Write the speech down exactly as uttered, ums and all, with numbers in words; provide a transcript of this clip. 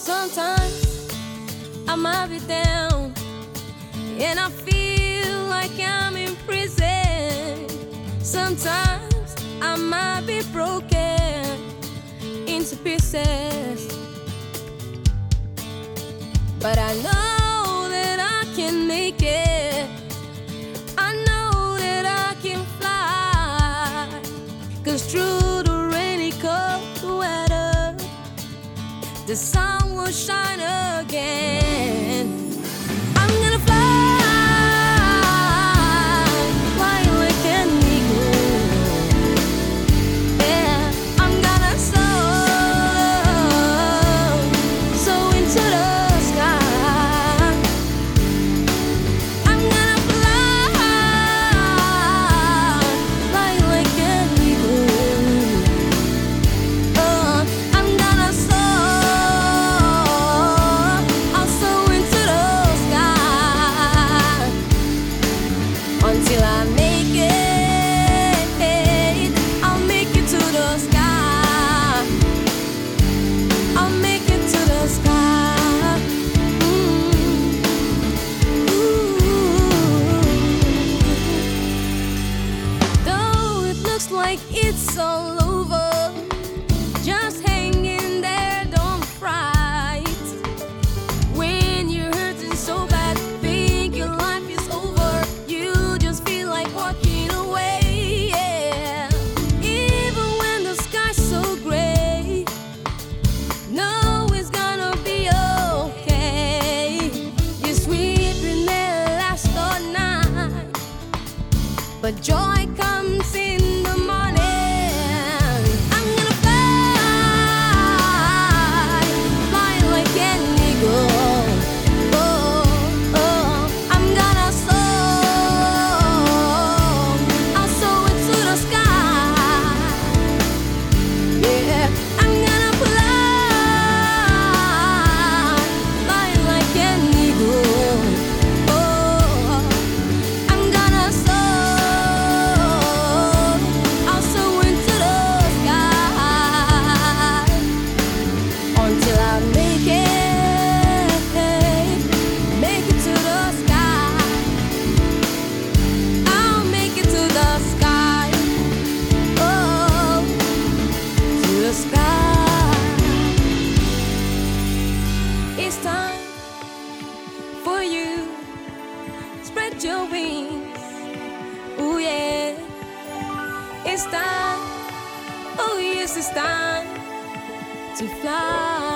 Sometimes I might be down and I feel like I'm in prison. Sometimes I might be broken into pieces, but I know that I can make it. I know that I can fly, 'cause through the rainy cold weather, the sun will shine again. I'm gonna fly, fly like an eagle. Yeah, I'm gonna soar, soar into the sky. I'm gonna fly, fly like an eagle. Oh, I'm gonna soar, I'll soar into the sky until I make it. I'll make it to the sky. I'll make it to the sky. Mm. Ooh. Though it looks like it's all over, just hang in there, don't fright. When you're hurting so bad, think your life is over, you just feel like walking away. Yeah. Even when the sky's so gray, know it's gonna be okay. This weeping may last all night, but joy comes in the morning. I'm gonna fly, fly like an eagle. Oh, oh, I'm gonna soar, I'll soar into the sky. Yeah, I'm gonna fly, fly like an eagle. Oh, I'm gonna soar, I'll soar into the sky until I make it, make it to the sky. I'll make it to the sky. Oh, to the sky. It's time for you. Spread your wings. Oh yeah. It's time. Oh yes, it's time to fly.